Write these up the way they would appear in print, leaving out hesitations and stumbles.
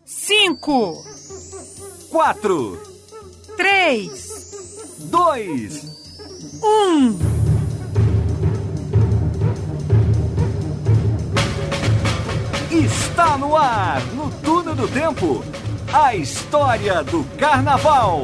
5, 4, 3, 2, 1. Está no ar, no Túnel do Tempo, a história do Carnaval.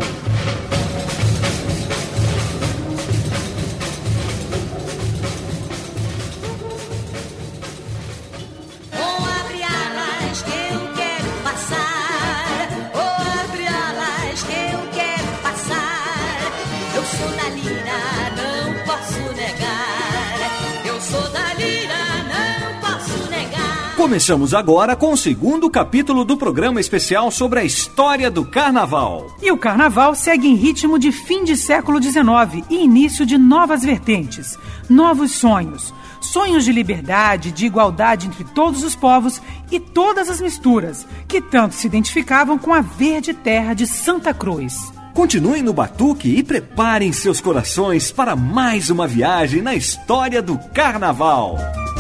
Começamos agora com o segundo capítulo do programa especial sobre a história do Carnaval. E o Carnaval segue em ritmo de fim de século XIX e início de novas vertentes, novos sonhos. Sonhos de liberdade, de igualdade entre todos os povos e todas as misturas, que tanto se identificavam com a verde terra de Santa Cruz. Continuem no batuque e preparem seus corações para mais uma viagem na história do Carnaval.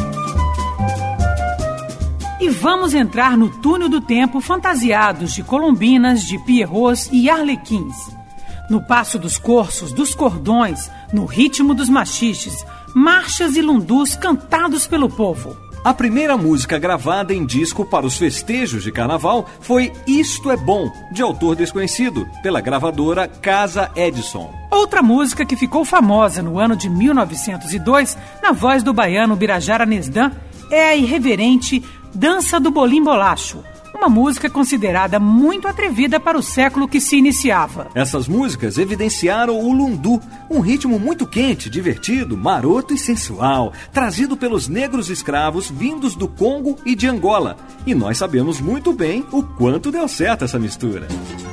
E vamos entrar no túnel do tempo fantasiados de colombinas, de pierrots e arlequins. No passo dos corsos, dos cordões, no ritmo dos machiches, marchas e lundus cantados pelo povo. A primeira música gravada em disco para os festejos de carnaval foi Isto é Bom, de autor desconhecido, pela gravadora Casa Edison. Outra música que ficou famosa no ano de 1902, na voz do baiano Birajara Nesdan, é a irreverente Dança do Bolim Bolacho, uma música considerada muito atrevida para o século que se iniciava. Essas músicas evidenciaram o lundu, um ritmo muito quente, divertido, maroto e sensual, trazido pelos negros escravos vindos do Congo e de Angola. E nós sabemos muito bem o quanto deu certo essa mistura.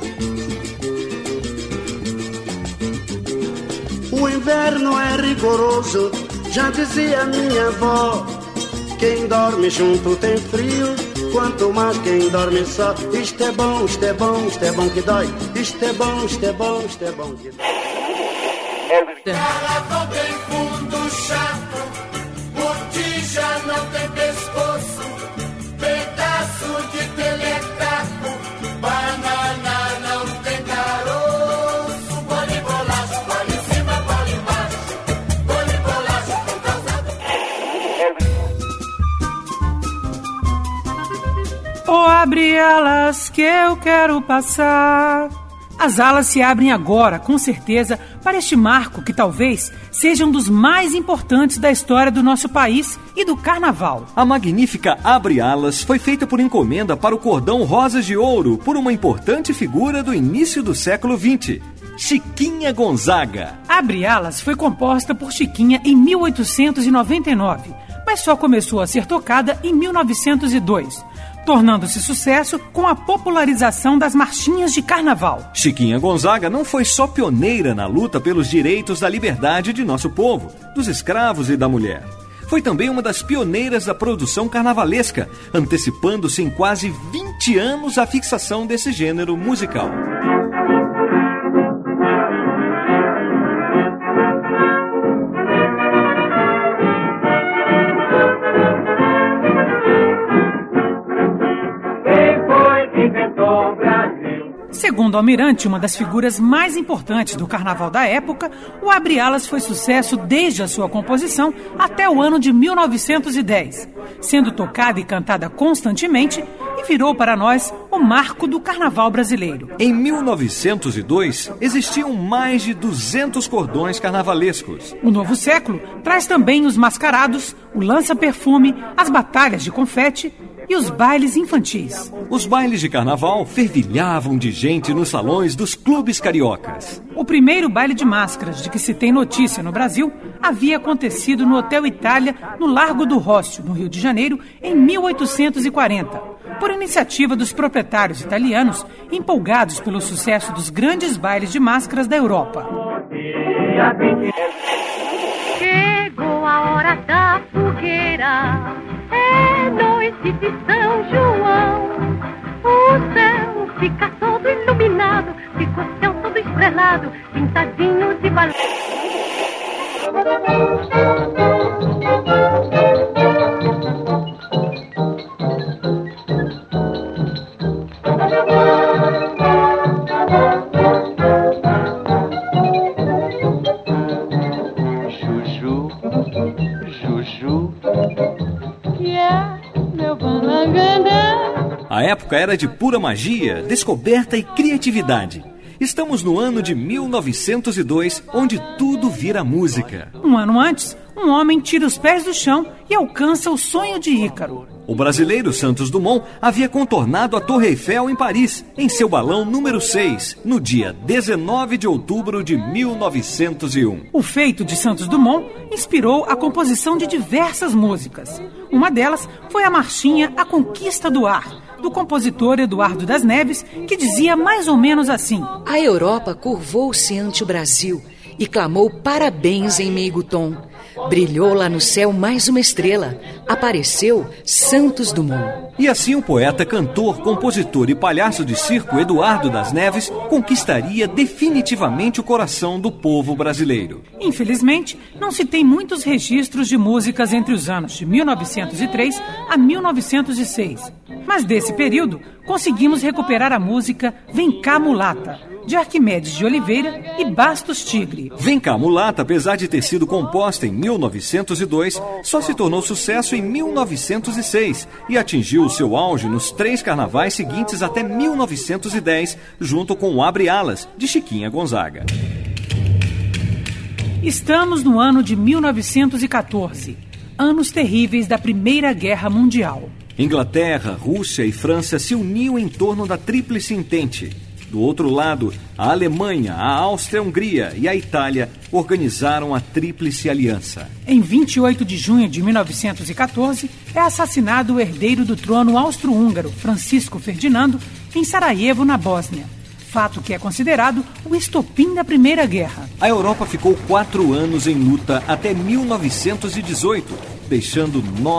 O inverno é rigoroso, já dizia minha avó. Quem dorme junto tem frio, quanto mais quem dorme só. Isto é bom, isto é bom, isto é bom que dói. Isto é bom, isto é bom, isto é bom que dói. Carnaval tem fundo chato, botija não tem pescoço, pedaço de telecaco, banana não tem caroço, bole bolacho, bole em cima, bole embaixo, bole bolacho com calçado. Oh, abre alas que eu quero passar. As alas se abrem agora, com certeza, para este marco que talvez seja um dos mais importantes da história do nosso país e do Carnaval. A magnífica Abre Alas foi feita por encomenda para o cordão Rosas de Ouro por uma importante figura do início do século XX, Chiquinha Gonzaga. Abre Alas foi composta por Chiquinha em 1899, mas só começou a ser tocada em 1902. Tornando-se sucesso com a popularização das marchinhas de carnaval. Chiquinha Gonzaga não foi só pioneira na luta pelos direitos da liberdade de nosso povo, dos escravos e da mulher. Foi também uma das pioneiras da produção carnavalesca, antecipando-se em quase 20 anos a fixação desse gênero musical. Segundo Almirante, uma das figuras mais importantes do carnaval da época, o Abre Alas foi sucesso desde a sua composição até o ano de 1910, sendo tocada e cantada constantemente e virou para nós o marco do carnaval brasileiro. Em 1902, existiam mais de 200 cordões carnavalescos. O novo século traz também os mascarados, o lança-perfume, as batalhas de confete e os bailes infantis. Os bailes de carnaval fervilhavam de gente nos salões dos clubes cariocas. O primeiro baile de máscaras de que se tem notícia no Brasil havia acontecido no Hotel Itália, no Largo do Rócio, no Rio de Janeiro, em 1840, por iniciativa dos proprietários italianos, empolgados pelo sucesso dos grandes bailes de máscaras da Europa. Chegou a hora da fogueira, é noite de São João. O céu fica todo iluminado, fica o céu todo estrelado, pintadinho de balão. Juju, Juju, que é meu balangandã. A época era de pura magia, descoberta e criatividade. Estamos no ano de 1902, onde tudo vira música. Um ano antes, um homem tira os pés do chão e alcança o sonho de Ícaro. O brasileiro Santos Dumont havia contornado a Torre Eiffel em Paris, em seu balão número 6, no dia 19 de outubro de 1901. O feito de Santos Dumont inspirou a composição de diversas músicas. Uma delas foi a marchinha A Conquista do Ar, do compositor Eduardo das Neves, que dizia mais ou menos assim: A Europa curvou-se ante o Brasil e clamou parabéns em meigo tom. Brilhou lá no céu mais uma estrela. Apareceu Santos Dumont. E assim o poeta, cantor, compositor e palhaço de circo Eduardo das Neves conquistaria definitivamente o coração do povo brasileiro. Infelizmente, não se tem muitos registros de músicas entre os anos de 1903 a 1906. Mas desse período, conseguimos recuperar a música Vem Cá Mulata, de Arquimedes de Oliveira e Bastos Tigre. Vem Cá Mulata, apesar de ter sido composta em 1902, só se tornou sucesso em 1906 e atingiu o seu auge nos 3 carnavais seguintes até 1910, junto com o Abre Alas, de Chiquinha Gonzaga. Estamos no ano de 1914, anos terríveis da Primeira Guerra Mundial. Inglaterra, Rússia e França se uniam em torno da Tríplice Entente. Do outro lado, a Alemanha, a Áustria, a Hungria e a Itália organizaram a Tríplice Aliança. Em 28 de junho de 1914, é assassinado o herdeiro do trono austro-húngaro, Francisco Ferdinando, em Sarajevo, na Bósnia. Fato que é considerado o estopim da Primeira Guerra. A Europa ficou 4 anos em luta até 1918, deixando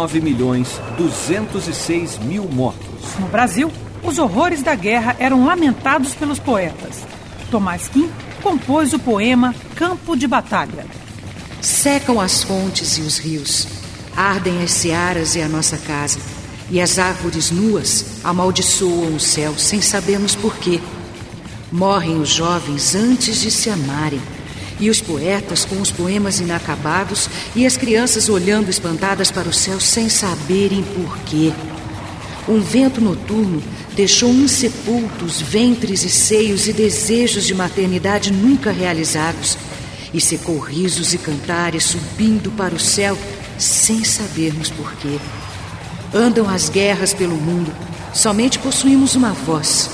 9.206.000 mortos. No Brasil, os horrores da guerra eram lamentados pelos poetas. Tomás Quim compôs o poema Campo de Batalha. Secam as fontes e os rios, ardem as searas e a nossa casa, e as árvores nuas amaldiçoam o céu sem sabermos porquê. Morrem os jovens antes de se amarem, e os poetas com os poemas inacabados, e as crianças olhando espantadas para o céu sem saberem porquê. Um vento noturno deixou insepultos ventres e seios e desejos de maternidade nunca realizados, e secou risos e cantares subindo para o céu sem sabermos porquê. Andam as guerras pelo mundo, somente possuímos uma voz,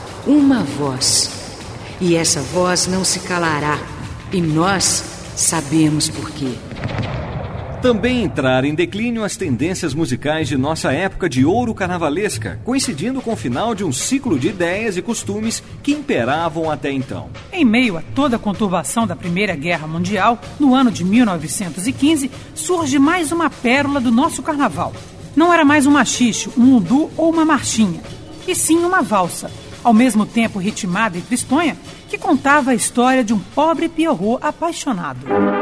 e essa voz não se calará, e nós sabemos porquê. Também entraram em declínio as tendências musicais de nossa época de ouro carnavalesca, coincidindo com o final de um ciclo de ideias e costumes que imperavam até então. Em meio a toda a conturbação da Primeira Guerra Mundial, no ano de 1915, surge mais uma pérola do nosso carnaval. Não era mais um machixe, um lundu ou uma marchinha, e sim uma valsa, ao mesmo tempo ritmada e tristonha, que contava a história de um pobre pierrot apaixonado.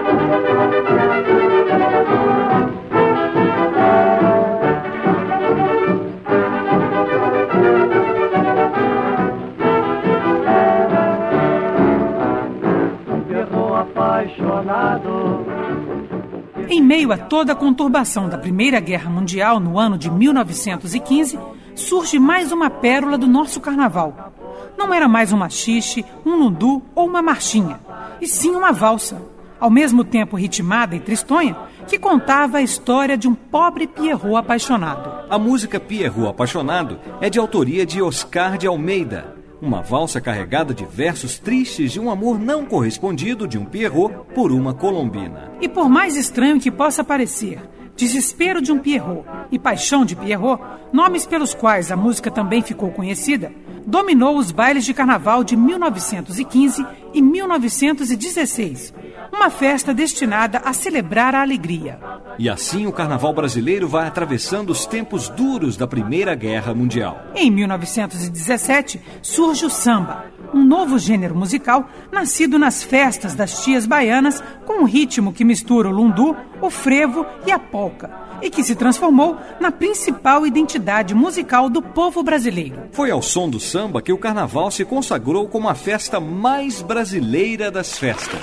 Em meio a toda a conturbação da Primeira Guerra Mundial, no ano de 1915, surge mais uma pérola do nosso carnaval. Não era mais um machixe, um lundu ou uma marchinha, e sim uma valsa, ao mesmo tempo ritmada e tristonha, que contava a história de um pobre pierrot apaixonado. A música Pierrot Apaixonado é de autoria de Oscar de Almeida, uma valsa carregada de versos tristes de um amor não correspondido de um pierrot por uma colombina. E por mais estranho que possa parecer, Desespero de um Pierrot e Paixão de Pierrot, nomes pelos quais a música também ficou conhecida, dominou os bailes de carnaval de 1915 e 1916, uma festa destinada a celebrar a alegria. E assim o carnaval brasileiro vai atravessando os tempos duros da Primeira Guerra Mundial. Em 1917 surge o samba, um novo gênero musical nascido nas festas das tias baianas, com um ritmo que mistura o lundu, o frevo e a polca, e que se transformou na principal identidade musical do povo brasileiro. Foi ao som do samba que o carnaval se consagrou como a festa mais brasileira das festas.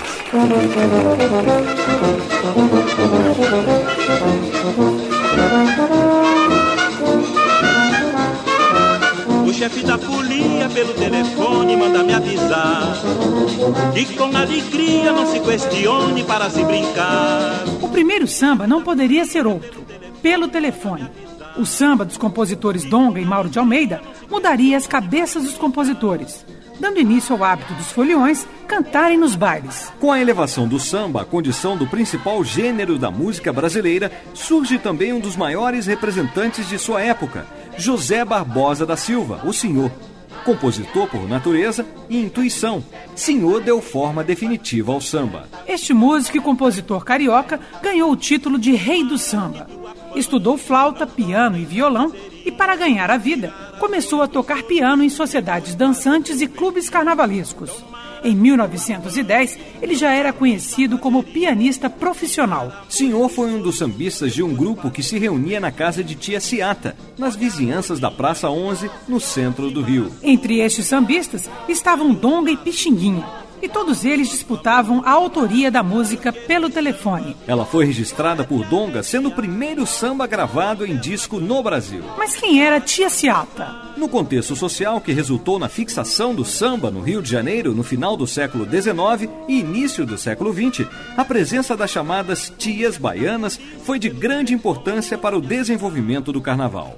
O chefe da folia pelo telefone manda me avisar que com alegria não se questione para se brincar. O primeiro samba não poderia ser outro, pelo telefone. O samba dos compositores Donga e Mauro de Almeida mudaria as cabeças dos compositores, dando início ao hábito dos foliões cantarem nos bailes. Com a elevação do samba à condição do principal gênero da música brasileira, surge também um dos maiores representantes de sua época, José Barbosa da Silva, o Senhor. Compositor por natureza e intuição, Senhor deu forma definitiva ao samba. Este músico e compositor carioca ganhou o título de Rei do Samba. Estudou flauta, piano e violão e, para ganhar a vida, começou a tocar piano em sociedades dançantes e clubes carnavalescos. Em 1910, ele já era conhecido como pianista profissional. Senhor foi um dos sambistas de um grupo que se reunia na casa de Tia Ciata, nas vizinhanças da Praça 11, no centro do Rio. Entre estes sambistas estavam Donga e Pixinguinha, e todos eles disputavam a autoria da música pelo telefone. Ela foi registrada por Donga, sendo o primeiro samba gravado em disco no Brasil. Mas quem era Tia Ciata? No contexto social que resultou na fixação do samba no Rio de Janeiro no final do século XIX e início do século XX, a presença das chamadas tias baianas foi de grande importância para o desenvolvimento do carnaval.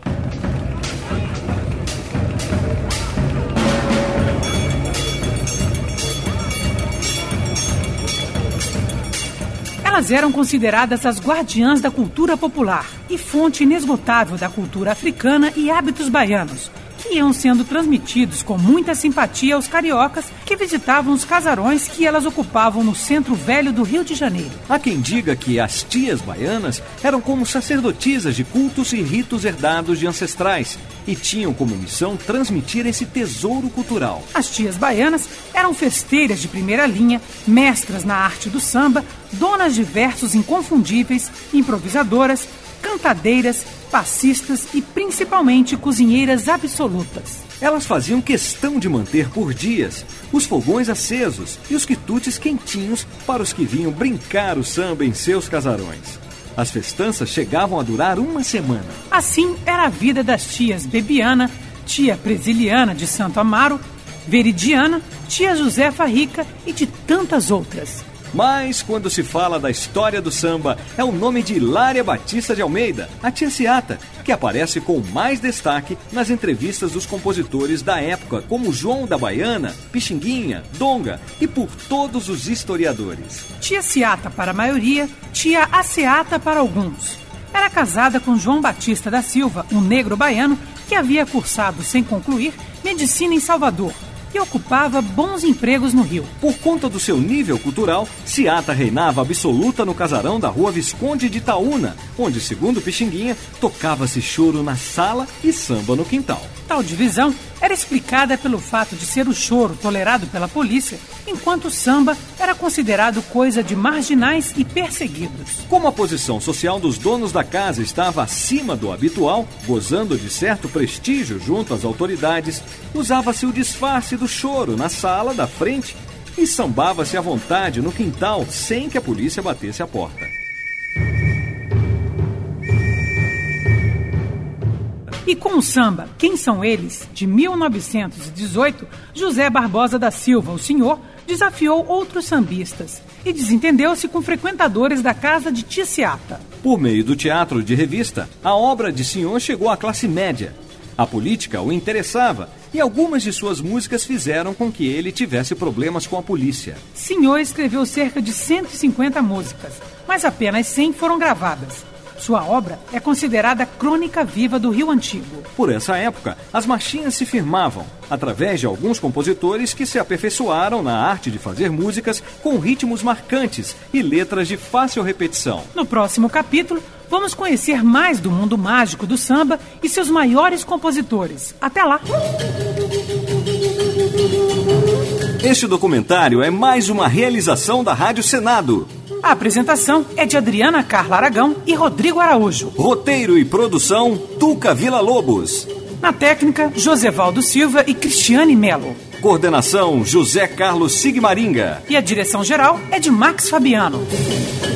Elas eram consideradas as guardiãs da cultura popular e fonte inesgotável da cultura africana e hábitos baianos, que iam sendo transmitidos com muita simpatia aos cariocas que visitavam os casarões que elas ocupavam no centro velho do Rio de Janeiro. Há quem diga que as tias baianas eram como sacerdotisas de cultos e ritos herdados de ancestrais e tinham como missão transmitir esse tesouro cultural. As tias baianas eram festeiras de primeira linha, mestras na arte do samba, donas de versos inconfundíveis, improvisadoras, cantadeiras, passistas e principalmente cozinheiras absolutas. Elas faziam questão de manter por dias os fogões acesos e os quitutes quentinhos para os que vinham brincar o samba em seus casarões. As festanças chegavam a durar uma semana. Assim era a vida das tias Bebiana, tia Presiliana de Santo Amaro, Veridiana, tia Josefa Rica e de tantas outras. Mas, quando se fala da história do samba, é o nome de Hilária Batista de Almeida, a Tia Ciata, que aparece com mais destaque nas entrevistas dos compositores da época, como João da Baiana, Pixinguinha, Donga e por todos os historiadores. Tia Ciata para a maioria, tia Aceata para alguns. Era casada com João Batista da Silva, um negro baiano que havia cursado, sem concluir, medicina em Salvador e ocupava bons empregos no Rio. Por conta do seu nível cultural, Ciata reinava absoluta no casarão da Rua Visconde de Itaúna, onde, segundo Pixinguinha, tocava-se choro na sala e samba no quintal. Tal divisão era explicada pelo fato de ser o choro tolerado pela polícia, enquanto o samba era considerado coisa de marginais e perseguidos. Como a posição social dos donos da casa estava acima do habitual, gozando de certo prestígio junto às autoridades, usava-se o disfarce do choro na sala da frente e sambava-se à vontade no quintal sem que a polícia batesse a porta. E com o samba Quem São Eles, de 1918, José Barbosa da Silva, o Senhor, desafiou outros sambistas e desentendeu-se com frequentadores da casa de Tia Ciata. Por meio do teatro de revista, a obra de Senhor chegou à classe média. A política o interessava e algumas de suas músicas fizeram com que ele tivesse problemas com a polícia. Senhor escreveu cerca de 150 músicas, mas apenas 100 foram gravadas. Sua obra é considerada crônica viva do Rio Antigo. Por essa época, as marchinhas se firmavam, através de alguns compositores que se aperfeiçoaram na arte de fazer músicas com ritmos marcantes e letras de fácil repetição. No próximo capítulo, vamos conhecer mais do mundo mágico do samba e seus maiores compositores. Até lá! Este documentário é mais uma realização da Rádio Senado. A apresentação é de Adriana Carla Aragão e Rodrigo Araújo. Roteiro e produção, Tuca Villa-Lobos. Na técnica, Josevaldo Silva e Cristiane Melo. Coordenação, José Carlos Sigmaringa. E a direção geral é de Max Fabiano.